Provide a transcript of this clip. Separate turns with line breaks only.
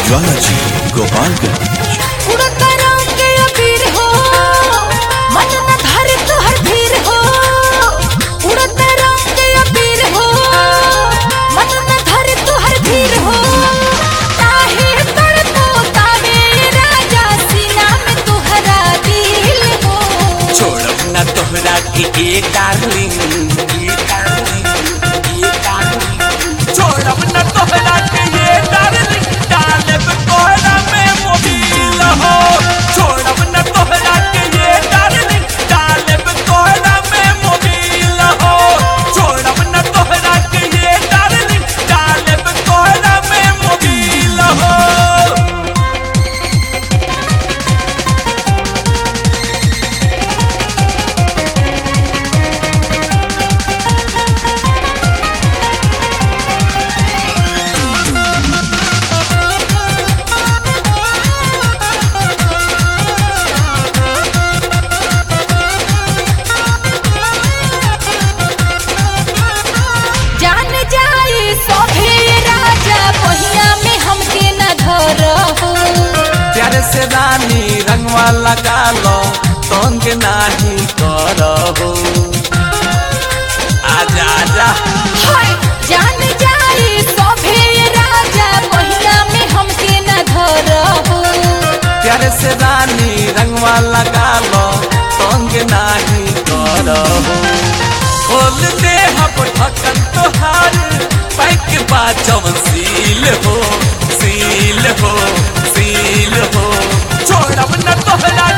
ज्वाला जी गोपालगंज।
उड़ता रंग के अबीर हो, मन न धरे तुहर भीर हो। उड़ता रंग के अबीर हो, मन न धरे तुहर भीर हो। ताहे तड़पो तावे राजा सीना में तुहरा दिल हो।
छोड़ब न तोहरा के ए डार्लिंग, ए डार्लिंग, ए डार्लिंग। छोड़ब न तोहरा के ए डार्लिंग, डालब तोहरा में मोबिल हो। छोड़ब न तोहरा के ए डार्लिंग, डालब तोहरा में मोबिल हो। छोड़ब न तोहरा के ए डार्लिंग, डालब तोहरा में मोबिल हो।
जान जाई सोभे राजा पहिया में हमके न धरहो।
प्यार से रानी रंगवा लगा लो, तंग नाही करहो। आजा आजा
हाय जान जाई सोभे राजा पहिया में हमके न धरहो।
प्यार से रानी रंगवा लगा लो, तंग नाही करहो। खोल दे हम ढक्कन तोहार, पैक बाजम सील हो, सील हो, सील हो। छोड़ब न तोहरा